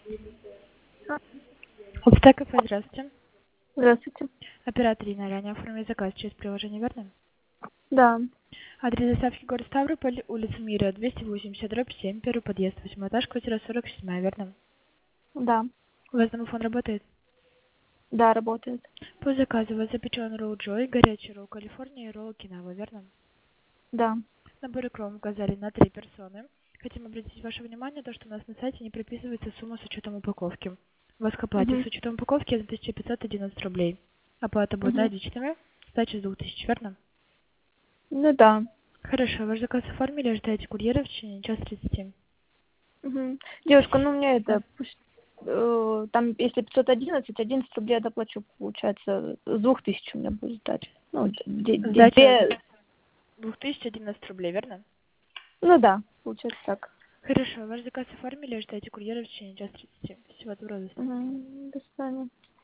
Устак кафе, здравствуйте. Здравствуйте. Оператор Инна ранее оформили заказ через приложение, верно? Да, Адрес доставки город Ставрополь, улица Мира, 280/7, первый подъезд, 8 этаж, квартира 47, верно? да, У вас домофон работает? да, работает. По заказу у вас запечен ролл Джой, горячий ролл Калифорния и ролл Окинава, верно? Да. Наборы кром указали на 3 персоны. Хотим обратить ваше внимание, то, что у нас на сайте не прописывается сумма с учетом упаковки. У вас к оплате Угу, с учетом упаковки 1511 рублей. Оплата будет угу. наличными, сдача с 2000, верно? Ну да. Хорошо, ваш заказ оформили, ожидаете курьера в течение часа 30. Угу. Девушка, ну мне Да. это, пусть, там, если 511, 11 рублей я доплачу, получается, с 2000 у меня будет сдача. Ну, Сдача две, 2011 рублей, верно? ну да, получается так. Хорошо, ваш заказ оформили, ожидаете курьера в течение часа 30. Всего доброго, до свидания. Угу. До свидания.